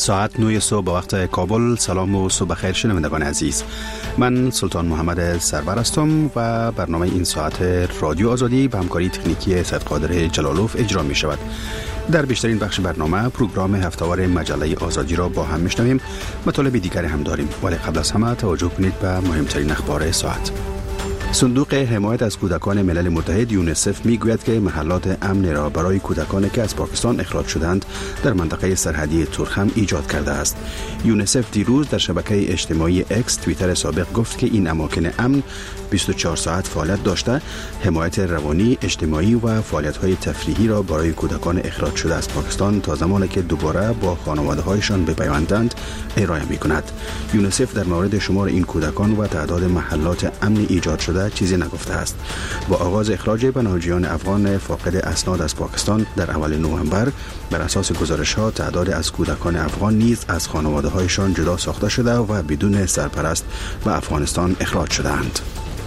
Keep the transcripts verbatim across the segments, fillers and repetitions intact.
ساعت نه صبح به وقت کابل. سلام و صبح بخیر شنوندگان عزیز. من سلطان محمد سرور هستم و برنامه این ساعت رادیو آزادی به همکاری تکنیکی سید قادر جلالوف اجرا می شود. در بیشترین بخش برنامه پروگرام هفته‌وار مجله آزادی را با هم میشنویم. مطالب دیگری هم داریم، ولی قبل از همه توجه کنید به مهمترین اخبار ساعت. صندوق حمایت از کودکان ملل متحد یونیسف میگوید که محلات امن را برای کودکانی که از پاکستان اخراج شدند در منطقه سرحدی تورخم ایجاد کرده است. یونیسف دیروز در شبکه اجتماعی اکس توییتر سابق گفت که این اماکن امن بیست و چهار ساعت فعالیت داشته، حمایت روانی، اجتماعی و فعالیت‌های تفریحی را برای کودکان اخراج شده از پاکستان تا زمانی که دوباره با خانواده‌هایشان بپیوندند ارائه می‌کند. یونیسف در مورد شمار این کودکان و تعداد محلات امن ایجاد شده چیزی نگفته است. با آغاز اخراج پناهجویان افغان فاقد اسناد از پاکستان در اول نوامبر، بر اساس گزارش‌ها تعداد از کودکان افغان نیز از خانواده‌هایشان جدا ساخته شده و بدون سرپرست به افغانستان اخراج شدند.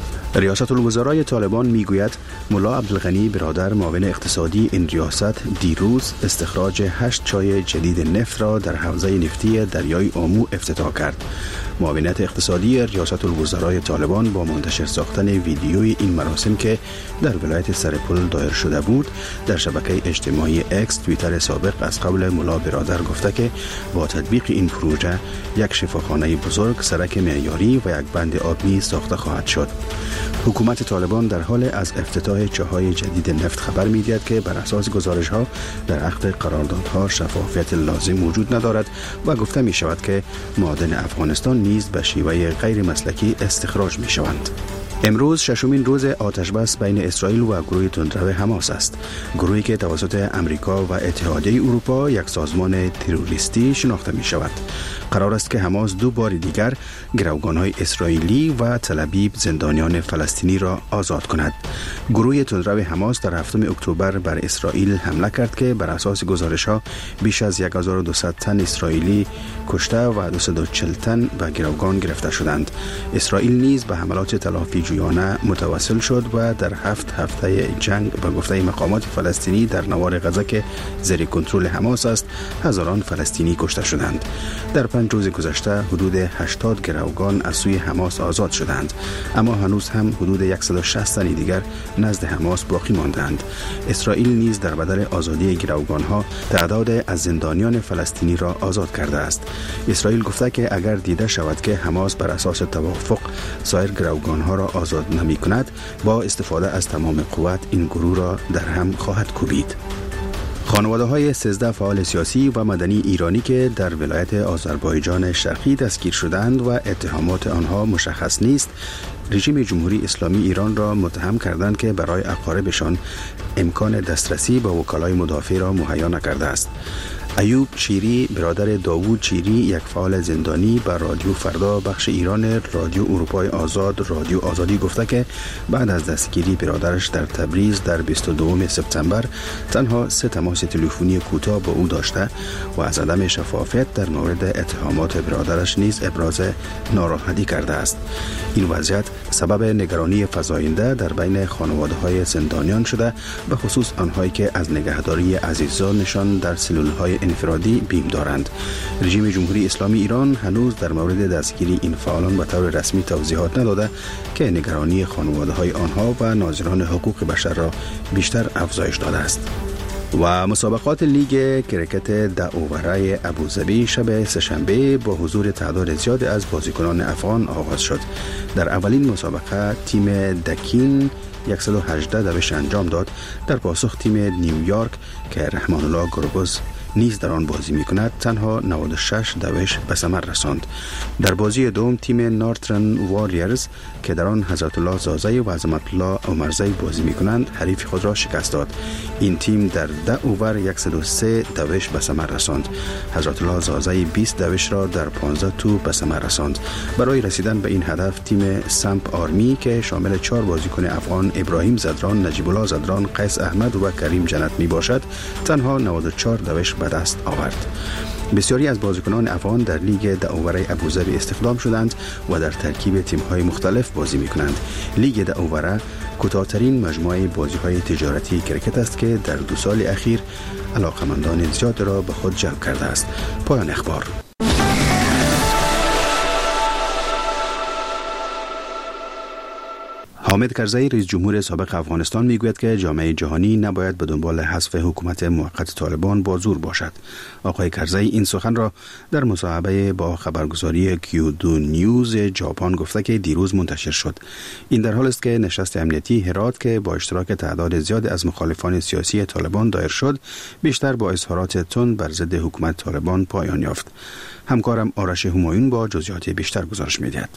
ریاست الوزرای طالبان میگوید ملا عبدالغنی برادر معاون اقتصادی این ریاست دیروز استخراج هشت چای جدید نفت را در حوزه نفتی دریای آمو افتتاح کرد. معاونت اقتصادی ریاست الوزرای طالبان با منتشر ساختن ویدیوی این مراسم که در ولایت سرپل دایر شده بود در شبکه اجتماعی اکس توییتر سابق از قبل ملا برادر گفته که با تطبیق این پروژه یک شفاخانه بزرگ، سرک معیاری و یک بند آبی ساخته خواهد شد. حکومت طالبان در حال از افتتاح چاهای جدید نفت خبر می‌دهد که بر اساس گزارش‌ها در عقد قراردادها شفافیت لازم وجود ندارد و گفته می‌شود که معادن افغانستان نیز به شیوه غیر مسلکی استخراج می‌شوند. امروز ششمین روز آتشبس بین اسرائیل و گروه تندرو حماس است. گروهی که توسط امریکا و اتحادیه اروپا یک سازمان تروریستی شناخته می شود. قرار است که حماس دو بار دیگر گروگان‌های اسرائیلی و تل‌آویو زندانیان فلسطینی را آزاد کند. گروه تندرو حماس در هفتم اکتبر بر اسرائیل حمله کرد که بر اساس گزارش‌ها بیش از هزار و دویست تن اسرائیلی کشته و دویست و چهل تن به گروگان گرفته شدند. اسرائیل نیز به حملات تلافی جویانه متوسل شد و در هفت هفته جنگ به گفته مقامات فلسطینی در نوار غزه که زیر کنترل حماس است، هزاران فلسطینی کشته شدند. در پنج روز گذشته حدود هشتاد گروگان از سوی حماس آزاد شدند، اما هنوز هم حدود صد و شصت تن دیگر نزد حماس باقی ماندند. اسرائیل نیز در بدل آزادی گروگان‌ها تعداد از زندانیان فلسطینی را آزاد کرده است. اسرائیل گفته که اگر دیده شود که حماس بر اساس توافق سایر گروگان‌ها را آزاد نمی کند، با استفاده از تمام قوت این گروه را در هم خواهد کوبید. خانواده های سیزده فعال سیاسی و مدنی ایرانی که در ولایت آذربایجان شرقی دستگیر شدند و اتهامات آنها مشخص نیست، رژیم جمهوری اسلامی ایران را متهم کردند که برای اقاربشان امکان دسترسی به وکلای مدافع را مهیا نکرده است. ایوب شیری برادر داوود شیری، یک فعال زندانی، به رادیو فردا بخش ایران رادیو اروپای آزاد رادیو آزادی گفته که بعد از دستگیری برادرش در تبریز در بیست و دوم سپتامبر تنها سه تماس تلفنی کوتاه با او داشته و از عدم شفافیت در مورد اتهامات برادرش نیز ابراز ناراحتی کرده است. این وضعیت سبب نگرانی فزاینده در بین خانواده‌های زندانیان شده، به خصوص آنهایی که از نگهداری عزیزانشان در سلول‌های انفرادی بیم دارند. رژیم جمهوری اسلامی ایران هنوز در مورد دستگیری این فعالان به طور رسمی توضیحات نداده که نگرانی خانواده‌های آنها و ناظران حقوق بشر را بیشتر افزایش داده است. و مسابقات لیگ کرکت ده اووره ابوظبی شب سه‌شنبه با حضور تعداد زیاد از بازیکنان افغان آغاز شد. در اولین مسابقه تیم دکین صد و هجده دوش انجام داد. در پاسخ تیم نیویورک که رحمان الله گربز نیز در آن بازی می کند تنها نود و شش دوش به ثمر رساند. در بازی دوم تیم نارترن واریرز که در آن حضرت الله زازی و عظمت الله عمرزی بازی می کنند حریف خود را شکست داد. این تیم در ده اوور صد و سه دوش به ثمر رساند. حضرت الله زازی بیست دوش را در پانزده تو به ثمر رساند. برای رسیدن به این هدف تیم سمپ آرمی که شامل چهار بازیکن افغان ابراهیم زدران، نجیب الله زدران، قیس احمد و کریم جنت می باشد تنها نود و چهار دوش به دست آورد. بسیاری از بازیکنان افغان در لیگ ده اووره ابوظبی استخدام شدند و در ترکیب تیم‌های مختلف بازی می‌کنند. لیگ ده اووره کوتاه‌ترین مجموعه بازی‌های تجارتی کرکت است که در دو سال اخیر علاقمندان زیاد را به خود جلب کرده است. پایان اخبار. حامد کرزی رئیس جمهور سابق افغانستان میگوید که جامعه جهانی نباید به دنبال حذف حکومت موقت طالبان با زور باشد. آقای کرزی این سخن را در مصاحبه با خبرگزاری کیو دو نیوز ژاپن گفته که دیروز منتشر شد. این در حالی است که نشست امنیتی هرات که با اشتراک تعداد زیاد از مخالفان سیاسی طالبان دایر شد، بیشتر با اظهارات تند بر ضد حکومت طالبان پایان یافت. همکارم آرش همایون با جزئیات بیشتر گزارش می‌دهد.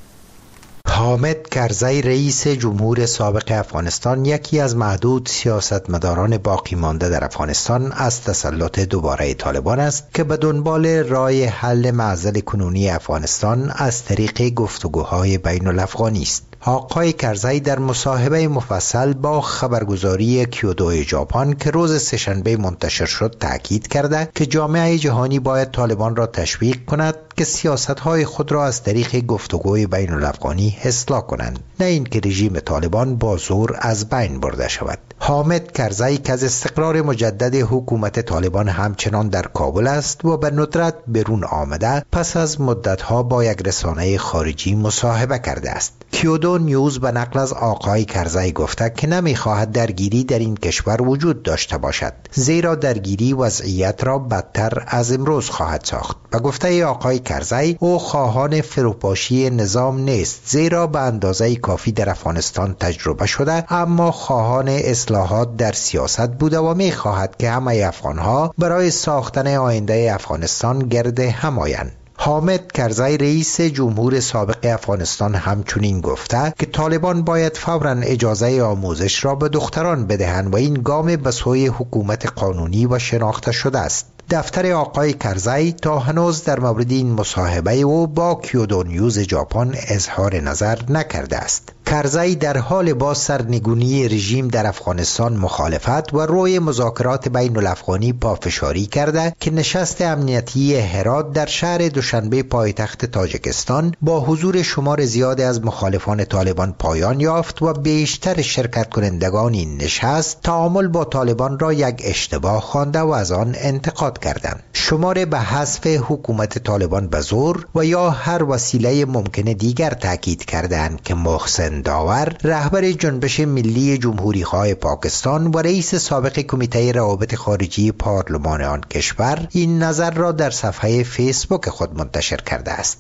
حامد کرزی رئیس جمهور سابق افغانستان یکی از معدود سیاستمداران باقی مانده در افغانستان از تسلط دوباره طالبان است که به دنبال راه حل معضل کنونی افغانستان از طریق گفتگوهای بین الافغانی است. آقای کرزی در مصاحبه مفصل با خبرگزاری کیو دو ژاپن که روز سه‌شنبه منتشر شد تاکید کرده که جامعه جهانی باید طالبان را تشویق کند که سیاست‌های خود را از طریق گفتگوی بین الافغانی اصلاح کنند، نه اینکه رژیم طالبان با زور از بین برده شود. حامد کرزی که از استقرار مجدد حکومت طالبان همچنان در کابل است و به ندرت برون آمده، پس از مدت‌ها با یک رسانه خارجی مصاحبه کرده است. کیو دو نیوز به نقل از آقای کرزی گفته که نمی‌خواهد درگیری در این کشور وجود داشته باشد، زیرا درگیری وضعیت را بدتر از امروز خواهد ساخت. به گفته آقای کرزی او خواهان فروپاشی نظام نیست، زیرا به اندازه کافی در افغانستان تجربه شده، اما خواهان اصلاحات در سیاست بوده و می‌خواهد که همه افغان‌ها برای ساختن آینده افغانستان گرد هم آیند. حامد کرزی رئیس جمهور سابق افغانستان همچنین گفته که طالبان باید فوراً اجازه آموزش را به دختران بدهند و این گام به سوی حکومت قانونی و شناخته شده است. دفتر آقای کرزی تا هنوز در مورد این مصاحبه او با کیو دو نیوز ژاپن اظهار نظر نکرده است. کرزی در حال با سرنگونی رژیم در افغانستان مخالفت و روی مذاکرات بین الافغانی پافشاری کرده که نشست امنیتی هرات در شهر دوشنبه پایتخت تاجیکستان با حضور شمار زیادی از مخالفان طالبان پایان یافت و بیشتر شرکت کنندگان این نشست تعامل با طالبان را یک اشتباه خوانده و از آن انتقاد کردند. شمار به حذف حکومت طالبان به زور و یا هر وسیله ممکن دیگر تاکید کردند که محسن داور رهبر جنبش ملی جمهوری خواه پاکستان و رئیس سابق کمیته روابط خارجی پارلمان آن کشور این نظر را در صفحه فیسبوک خود منتشر کرده است.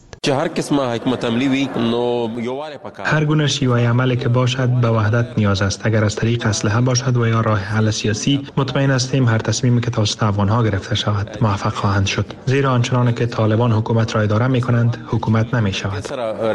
هر گونه شیوه عملی که باشد به وحدت نیاز است. اگر از طریق اسلحه باشد و یا راه حل سیاسی، مطمئن هستیم هر تصمیمی که توسط افغانها گرفته شود موفق خواهند شد، زیرا آنچنان که طالبان حکومت را اداره می کنند حکومت نمی شود.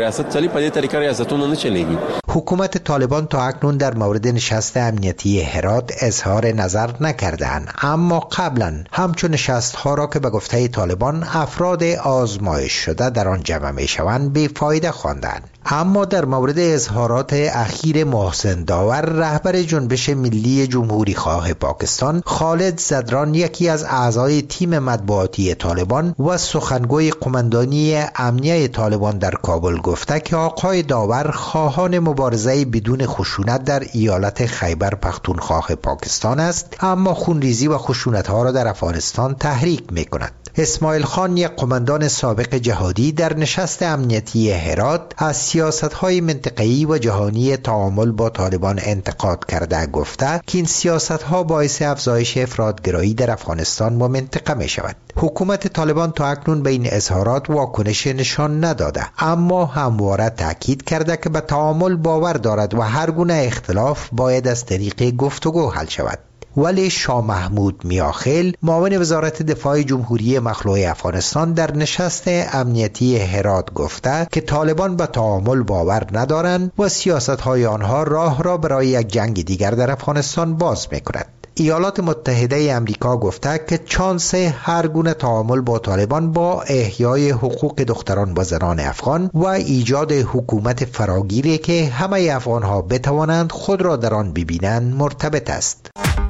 حکومت طالبان تا اکنون در مورد نشست امنیتی هرات اظهار نظر نکردند، اما قبلا همچون نشست ها را که به گفته طالبان افراد آزمایش شده در آن جمع می شوند بیفایده خواندند. اما در مورد اظهارات اخیر محسن داور رهبر جنبش ملی جمهوری خواه پاکستان، خالد زدران یکی از اعضای تیم مطبوعاتی طالبان و سخنگوی قماندانی امنیه طالبان در کابل گفته که آقای داور خواهان مبارزه بدون خشونت در ایالت خیبر پختونخوا پاکستان است، اما خونریزی و خشونت‌ها را در افغانستان تحریک می‌کند. اسماعیل خان یک قماندان سابق جهادی در نشست امنیتی هرات از سیاست‌های منطقه‌ای و جهانی تعامل با طالبان انتقاد کرده گفته که این سیاست‌ها باعث افزایش افراط‌گرایی در افغانستان و منطقه می‌شود. حکومت طالبان تا اکنون به این اظهارات واکنش نشان نداده، اما همواره تاکید کرده که به تعامل باور دارد و هر گونه اختلاف باید از طریق گفتگو حل شود. ولی شاه محمود میاخیل معاون وزارت دفاع جمهوری مخلوع افغانستان در نشست امنیتی هرات گفته که طالبان به تعامل باور ندارند و سیاست‌های آنها راه را برای یک جنگ دیگر در افغانستان باز می‌کند. ایالات متحده امریکا گفته که چانس هر گونه تعامل با طالبان با احیای حقوق دختران و زنان افغان و ایجاد حکومت فراگیری که همه افغان‌ها بتوانند خود را در آن ببینند مرتبط است.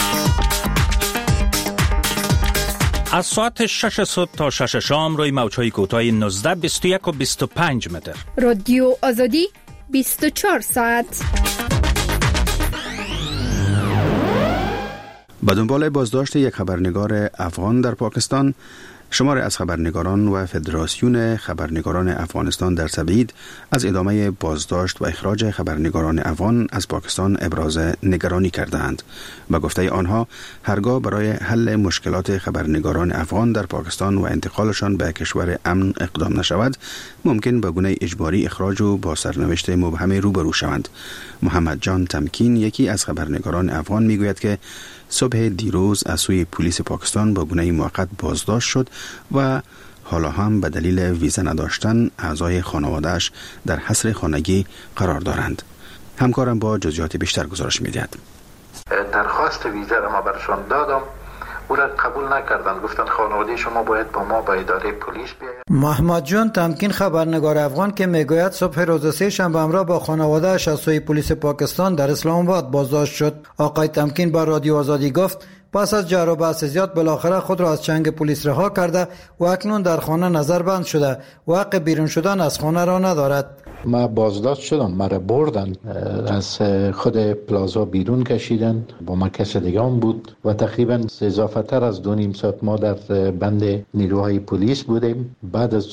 از ساعت شش صبح تا شش شام روی موج‌های کوتاه نوزده، بیست و یک و بیست و پنج متر. رادیو آزادی بیست و چهار ساعت. به دنبال بازداشت یک خبرنگار افغان در پاکستان، شماری از خبرنگاران و فدراسیون خبرنگاران افغانستان در تبعید از ادامه بازداشت و اخراج خبرنگاران افغان از پاکستان ابراز نگرانی کردند. به گفته آنها، هرگاه برای حل مشکلات خبرنگاران افغان در پاکستان و انتقالشان به کشور امن اقدام نشود، ممکن به گونه اجباری اخراج و با سرنوشت مبهم روبرو شوند. محمد جان تمکین، یکی از خبرنگاران افغان، میگوید که صبح دیروز از سوی پلیس پاکستان با گونه موقت بازداشت شد و حالا هم به دلیل ویزا نداشتن اعضای خانواده‌اش در حصر خانگی قرار دارند. همکارم با جزئیات بیشتر گزارش می‌دهد. درخواست ویزا را ما برشان دادم، او را قبول نکردند. گفتن خانواده شما باید با ما با اداره پلیس بیاید. محمد جان تمکین، خبرنگار افغان که میگوید صبح روز سه شنبه همراه با خانواده اش از سوی پلیس پاکستان در اسلام آباد بازداشت شد. آقای تمکین با رادیو آزادی گفت پس از جر و بحث زیاد بالاخره خود را از چنگ پلیس رها کرده و اکنون در خانه نظربند شده و حق بیرون شدن از خانه را ندارد. ما بازداشت شدم، مرا بردن، از خود پلازا بیرون کشیدن، با ما کس دیگه هم بود و تقریبا اضافه تر از دو نیم ساعت ما در بند نیروهای پلیس بودیم. بعد از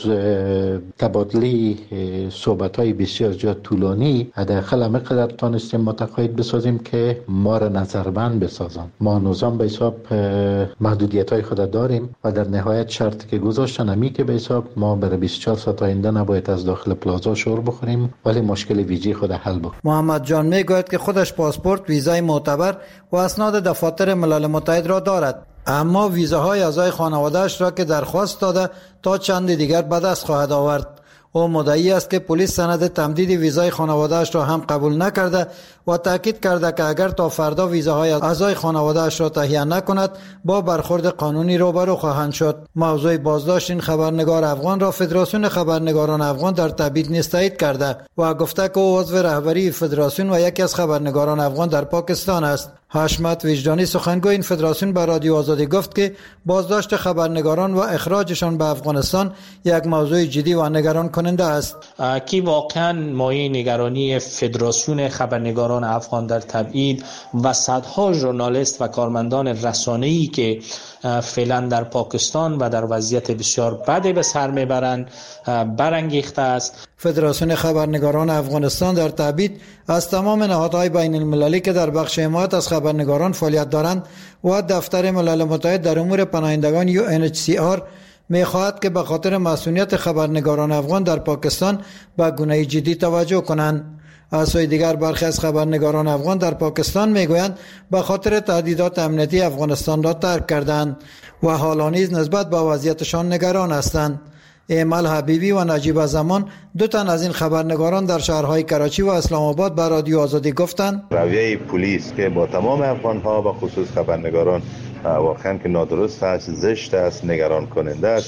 تبادله صحبت های بسیار زیاد طولانی، حداقل همه قدر تانستیم متقاعد بسازیم که ما را نظربند بسازن. ما نظام به حساب محدودیت های خود داریم و در نهایت شرطی که گذاشتن همی که به حساب ما برای بیست و چهار ساعت آینده نباید از داخل پلازا شور بخوریم، ولی مشکل ویزی خود حل بکنیم. محمد جان میگوید که خودش پاسپورت، ویزای معتبر و اسناد دفاتر ملل متحد را دارد، اما ویزاهای اعضای خانواده‌اش را که درخواست داده تا چند دیگر به دست خواهد آورد. او مدعی است که پلیس سند تمدید ویزای خانواده‌اش را هم قبول نکرده و تاکید کرده که اگر تا فردا ویزاهای اعضای خانواده‌اش را تهیه نکند با برخورد قانونی روبرو خواهند شد. موضوع بازداشت این خبرنگار افغان را فدراسیون خبرنگاران افغان در تبعید نیز تایید کرده و گفته که او عضو رهبری فدراسیون و یکی از خبرنگاران افغان در پاکستان است. حشمت وجدانی، سخنگوی این فدراسیون، به رادیو آزادی گفت که بازداشت خبرنگاران و اخراجشان به افغانستان یک موضوع جدی و نگران کننده است. کی واقعا مایه نگرانی فدراسیون خبرنگاران افغان در تبعید و صدها ژورنالیست و کارمندان رسانه‌ای که فعلا در پاکستان و در وضعیت بسیار بدی به سر میبرند برانگیخته است. فدراسیون خبرنگاران افغانستان در تبعید از تمام نهادهای بین المللی که در بخش حمایت از خبرنگاران فعالیت دارند و دفتر ملل متحد در امور پناهندگان یو ان اچ سی آر می‌خواهد که به خاطر مسئولیت خبرنگاران افغان در پاکستان به گونه جدی توجه کنند. از سوی دیگر برخی از خبرنگاران افغان در پاکستان میگویند به خاطر تهدیدات امنیتی افغانستان را ترک کردند و حالا نیز نسبت به وضعیتشان نگران هستند. ایمل حبیبی و نجیب زمان، دو تن از این خبرنگاران در شهرهای کراچی و اسلام آباد به رادیو آزادی گفتند رویه پلیس که با تمام افغان‌ها و خصوص خبرنگاران واقعا که نادرست است، زشت است، نگران کننده است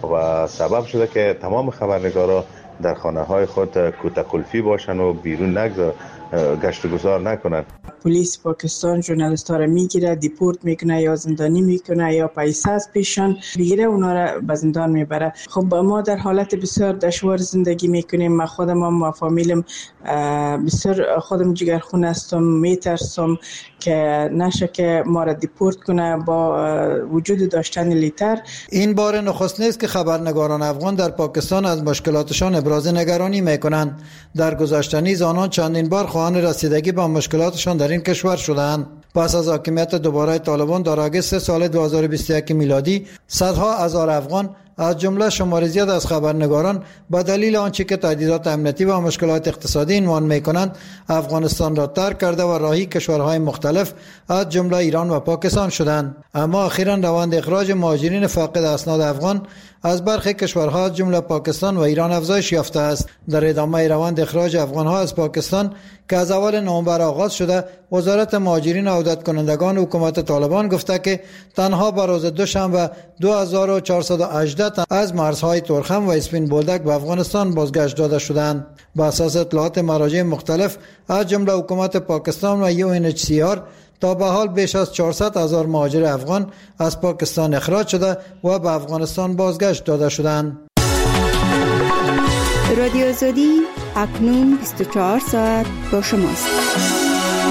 و سبب شده که تمام خبرنگاران در خانه‌های خود کوتاه‌قلفی باشند و بیرون نگذار گشت و گذار نکنند. پلیس پاکستان ژورنالیست‌ها را میگیره، دیپورت میکنه یا زندانی میکنه یا پیسه از پیشان بگیره، اونا را به زندان میبره. خب ما در حالت بسیار دشوار زندگی میکنیم. من خودم و فامیلم بسیار خودم جگرخون هستم، میترسم که نشه که ما را دیپورت کنه با وجود داشتن لیتر. این بار نخست نیست که خبرنگاران افغان در پاکستان از مشکلاتشان ابراز نگرانی میکنند. در گذشته نیز آنان چندین بار خواهان رسیدگی به مشکلاتشان در این کشور شدند. پس از حاکمیت دوباره طالبان در آگوست سال دو هزار و بیست و یک میلادی، صدها هزار افغان از جمله شمار زیاد از خبرنگاران به دلیل آنچه که تهدیدات امنیتی و مشکلات اقتصادی عنوان می‌کنند افغانستان را ترک کرده و راهی کشورهای مختلف از جمله ایران و پاکستان شدند. اما اخیراً روند اخراج مهاجرین فاقد اسناد افغان از برخی کشورها از جمله پاکستان و ایران افزایش یافته است. در ادامه روند اخراج افغان‌ها از پاکستان که از اول نوامبر آغاز شده، وزارت مهاجرین و عودت کنندگان حکومت طالبان گفته که تنها به روز دوشنبه دو هزار و چهارصد و هجده تن از مرزهای تورخم و اسپین بولدک به افغانستان بازگشت داده شدند. بر اساس اطلاعات مراجع مختلف از جمله حکومت پاکستان و یو ان اچ سی آر، تا به حال بیش از چهارصد هزار مهاجر افغان از پاکستان اخراج شده و به افغانستان بازگشت داده شدند. رادیو آزادی اکنون بیست و چهار ساعت با شماست.